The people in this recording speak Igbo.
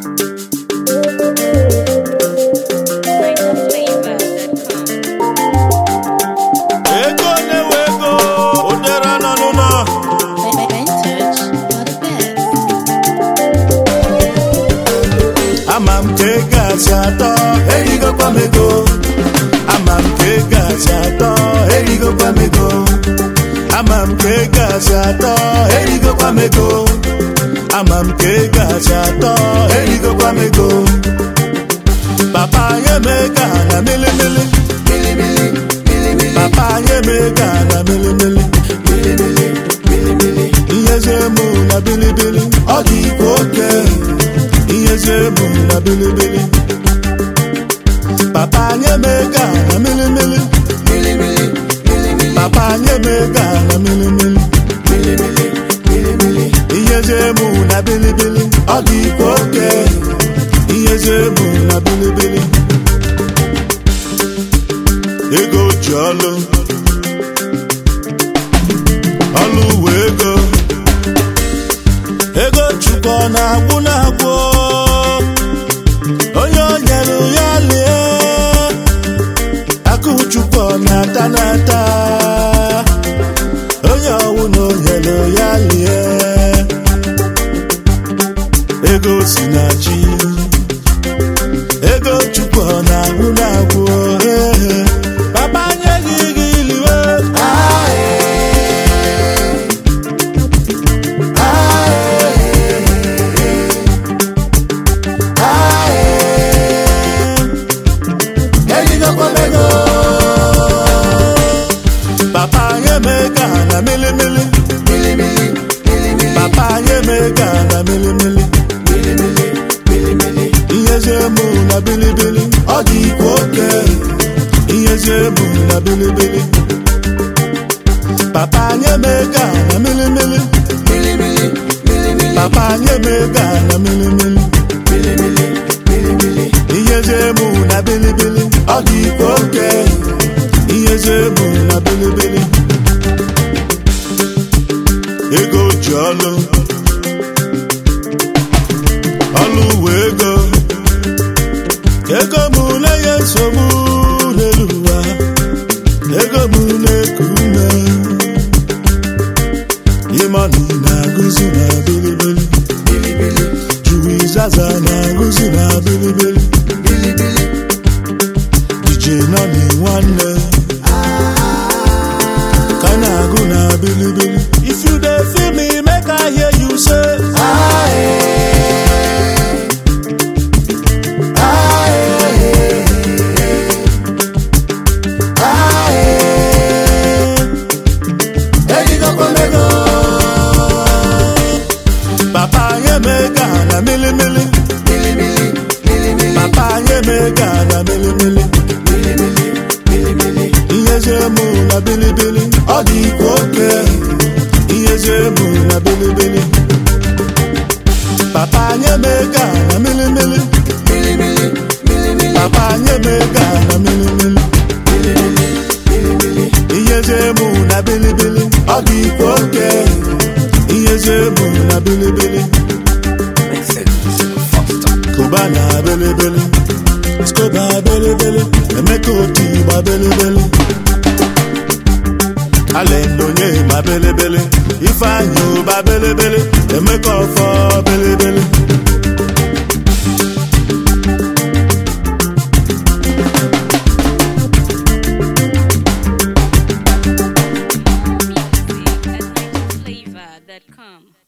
Amam ke gazato, erigo pamego. Amam ke gazato, erigo pamego. Amam ke gazato, erigo pamego. Amam ke gazato, erigo pamego. Papa ye mega na mili mili, mili mili, mili mili. Papa ye mega na mili mili, mili mili, mili mili. Iyezemu na bili bili, odi koke. Iyezemu na bili bili. Papa ye mega na mili mili, mili mili, mili mili. Papa ye mega na mili mili, mili mili, mili mili. Iyezemu na bili bili, odi koke. Iyezemu na bili bili. Ego jalo, alu wego. Ego chukwu na-agwụ na-agwụ. Onye onyelu ya lie. Akụ chukwu na-ata na-ata. Onye ọwụ na onyelu ya lie. Ego si na chi. Ego chukwu na-agwụ na-agwụ. Papa nye gị gị liwe. Papa ye mega na mili mili, mili mili, mili mili. Papa ye mega na mili mili, mili mili, mili mili. Iyezemu na bili bili, odi koke. Iyezemu na bili bili. Papa ye mega na mili mili, mili mili, mili mili. Papa ye mega na mili mili, mili mili, mili mili. Iyezemu na bili bili, odi koke. Iyezemu na bili bili. Ego jalo, alu wego. Ego mune yeso mune luwa. Ego mune kume. Imani na guzi na bili bili, bili bili. Chui zaza na guzi na bili bili, bili bili. DJ nani wane. Kana guna bili bili. If you dey feel me, make I hear you say, aye, aye, aye. Erigo pamego. Papa ye mega na mili mili, mili mili, mili mili. Papa ye mega na mili mili, mili mili, mili mili. Iyezemu na bili bili, odi koke. Iyezemu na bili bili. Papa ye mega na mili mili, mili mili, mili mili. Papa ye mega na mili mili, mili mili, mili mili. Iyezemu na bili bili, odi koke. Iyezemu na bili bili. Kuba na bili bili, skoba bili bili. Emeko tiba bili bili. Alendo nye ma bele bele, Ifanyo ba bele bele, Emeko fo bele bele. Flavor.com